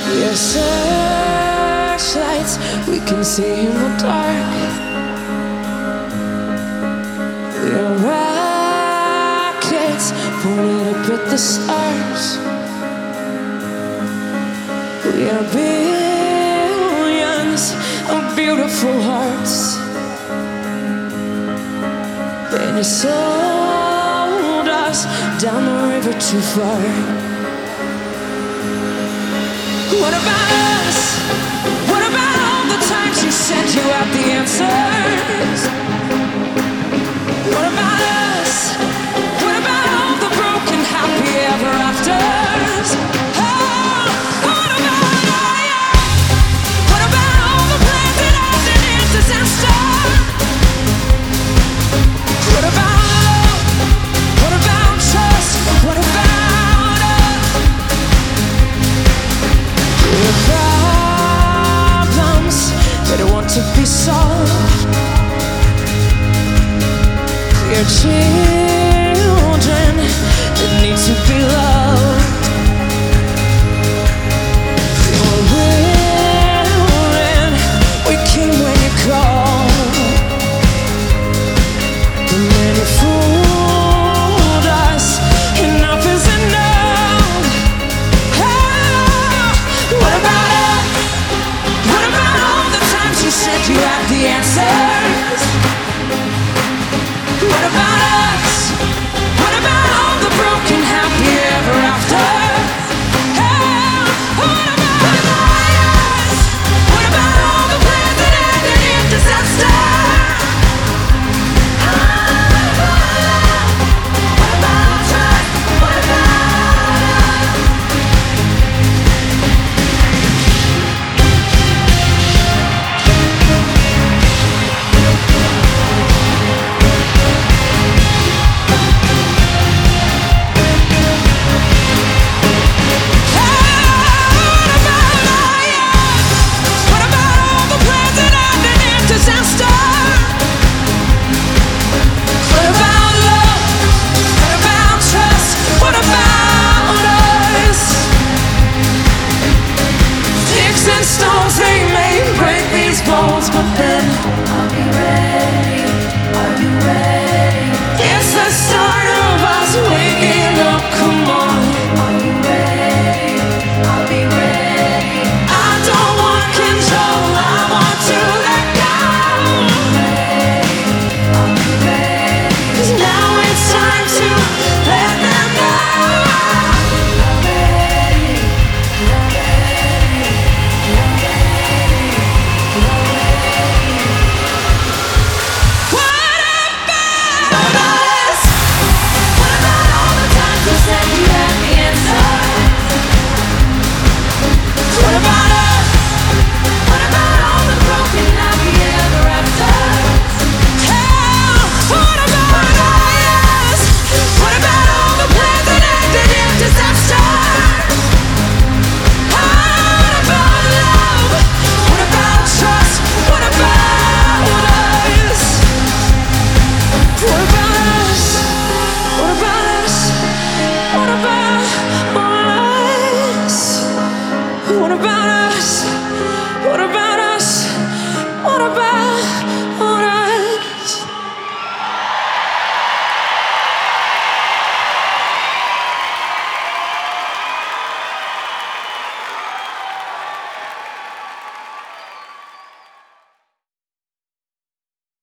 We are searchlights, we can see in the dark. We are rockets pointed up at the stars. We are billions of beautiful hearts. And you sold us down the river too far. What about us? What about all the times you said you had the answers? What about us? What about all the broken happy ever afters? Oh, what about us? What about all the plans that ended in disaster? What about love? What about trust? What about us? We're problems that want to be solved. We're children that need to be loved. We're willing, we came when you called. And then you fooled us, enough is enough. Oh, what about us? What about all the times you said you had the answers? What about us? What about all the broken happy ever after? Oh, what about us? What about all the plans that ended in disaster? What about trust? What about us? What about all the plans that ended in disaster? What about love? What about trust? What about us? Sticks and stones, they may break these bones, but then I'll be ready. Are you ready? It's the start of us waking up. Come on. Are you ready? I'll be ready. I don't want control. I want to let go. I'll be ready. 'Cause now it's time to let them know. I'm ready. I'm ready. I'm ready. I'm ready. What about us? What about all the times you said you had the answer? What about us? What about all the broken happy ever afters? Hell, what about us? What about all the plans that ended in disaster? What about love? What about trust? What about us? What about us? What about us? What about us? What about us? What about us? What about